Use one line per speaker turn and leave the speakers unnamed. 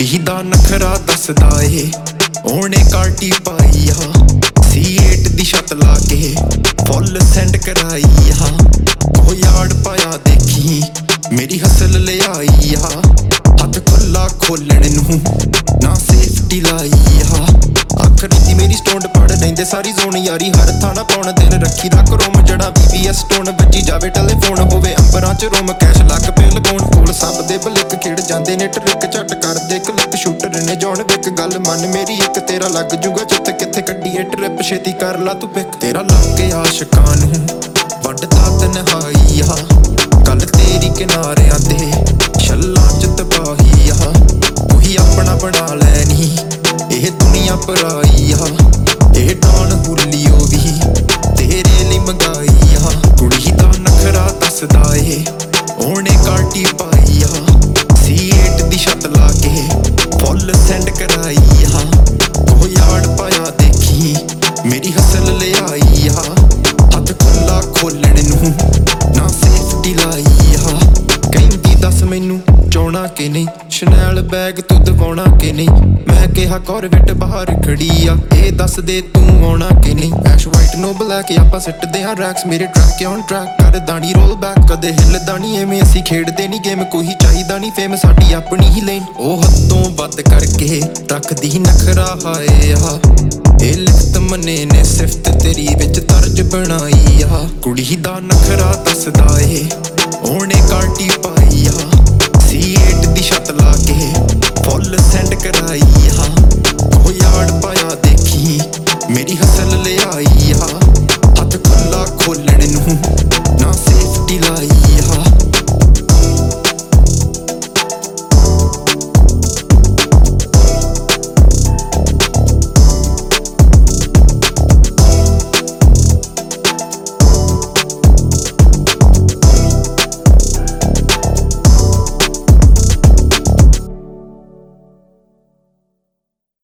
ਕੁੜੀ ਦਾ ਨਖਰਾ ਦੱਸਦਾ ਏ ਉਹਨੇ ਕਾਲਟੀ ਪਾਈ ਆ C8 ਦੀ ਛੱਤ ਲਾ ਕੇ ਫੁੱਲ ਸੈਂਡ ਕਰਾਈ ਆ ਉਹ ਯਾਰ ਪਾਇਆ ਦੇਖੀ ਮੇਰੀ ਹਸਲ ਲਿਆਈ ਆ ਹੱਥ ਖੁੱਲਾ ਖੋਲਣ ਨੂੰ ਨਾ ਸੇਫਟੀ ਲਾਈ ਆ ਆਖਰੀ ਦੀ ਮੇਰੀ ਸਟੋਨ ਪੜ ਲੈਂਦੇ ਸਾਰੀ ਜ਼ੋਨ ਯਾਰੀ ਹਰ ਥਾਣਾ ਪਾਉਣ ਦਿਲ ਰੱਖੀ ਦਾ ਕਰੋਮ ਜੜਾ BBS ਸਟੋਨ ਵੱਜੀ ਜਾਵੇ ਟੈਲੀਫੋਨ ਹੋਵੇ ਅੰਬਰਾਂ ਚ ਰੋਮ ਕੈਸ਼ ਲੱਗ ਪੇ ਲਗਾਉਣ ਕੋਲ ਸਭ ਦੇ ਬਲਿਕ ਖੇਡ ਜਾਂਦੇ ਨੇ ਟਰਿਕ ਝੱਟ ਕਰਦੇ ਕਲਿੱਕ ਸ਼ੂਟਰ ਨੇ ਜੌਨ ਵਿਕ ਗੱਲ ਮੰਨ ਮੇਰੀ ਇੱਕ ਤੇਰਾ ਲੱਗ ਜੂਗਾ ਚਿੱਤ ਕਿੱਥੇ ਕੱਢੀਏ ਟ੍ਰਿਪ ਛੇਤੀ ਕਰ ਲਾ ਤੂੰ ਪਿਕ ਤੇਰਾ ਲੱਗ ਕੇ ਆਸ਼ਿਕਾਂ ਨੂੰ ਵੱਢਦਾ ਤਨਹਾਈ ਆ ਗੱਲ ਤੇਰੀ ਕਿਨਾਰਿਆਂ ਤੇ ਛੱਲਾਂ ਚ ਤਬਾਹੀ ਆ ਉਹੀ ਆਪਣਾ ਬਣਾ ਲੈਣੀ ਇਹ ਦੁਨੀਆ ਪਰਾਈ ਆ ਇਹ ਡਾਨ ਹੁਲੀਓ ਵੀ ਤੇਰੇ ਲਈ ਮੰਗਾਈ ਆ ਕੁੜੀ ਦਾ ਨਖਰਾ ਦੱਸਦਾ ਏ ਉਹਨੇ ਕਾਲਟੀ ਪਾਈ ਆ C8 ਦੀ ਛੱਤ ਲਾ ਕੇ ਫੁੱਲ ਸੈਂਡ ਕਰਾਈ ਆ ਉਹ ਯਾਰ ਪਾਇਆ ਦੇਖੀ ਮੇਰੀ ਹਸਲ ਲਿਆਈ ਆ ਹੱਥ ਖੁੱਲਾ ਖੋਲਣ ਨੂੰ ਨਾ ਸੇਫਟੀ ਲਾਈ ਆ ਕਹਿੰਦੀ ਦੱਸ ਮੈਨੂੰ ਚਾਉਣਾ ਕਿ ਨਹੀਂ ਸ਼ਨੈਲ ਬੈਗ ਤੂੰ ਦਵਾਉਣਾ ਕਿ ਨਹੀਂ ਮੈਂ ਕਿਹਾ ਕਾਰਵੇਟ ਬਾਹਰ ਖੜੀ ਆ ਇਹ ਦੱਸ ਦੇ ਤੂੰ ਆਉਣਾ ਕਿ ਨਹੀਂ ਐਸ਼ ਵਾਈਟ ਨੋ ਬਲੈਕ ਆਪਾਂ ਸਿੱਟਦੇ ਹਾਂ ਰੈਕਸ ਮੇਰੇ ਟਰੈਕ ਔਨ ਟਰੈਕ ਕਰਦਾ ਨੀ ਰੋਲ ਬੈਕ ਕਦੇ ਹਿੱਲਦਾ ਨੀ ਐਵੇਂ ਅਸੀਂ ਖੇਡਦੇ ਨੀ ਗੇਮ ਕੋਈ ਚਾਹੀਦਾ ਨੀ ਫੇਮ ਸਾਡੀ ਆਪਣੀ ਹੀ ਲੇਨ ਉਹ ਹੱਦੋਂ ਵੱਧ ਕਰਕੇ ਰੱਖਦੀ ਨਖਰਾ ਹਾਏ ਆ ਇਹ ਲਿਖਤ ਮਨੇ ਨੇ ਸਿਫਤ ਤੇਰੀ ਵਿੱਚ ਤਰਜ ਬਣਾਈ ਆ ਕੁੜੀ ਦਾ ਨਖਰਾ ਦੱਸਦਾ ਏ ਉਹਨੇ ਕਾਲਟੀ ਪਾਈ ਆ C8 ਦੀ ਛੱਤ ਲਾ ਕੇ ਫੁੱਲ ਸੈਂਡ ਕਰਾਈ ਆ ਉਹ ਯਾਰ ਪਾਇਆ ਦੇਖੀ ਮੇਰੀ ਹਸਲ ਲਿਆਈ ਆ ਹੱਥ ਖੁੱਲਾ ਖੋਲਣ ਨੂੰ ਨਾ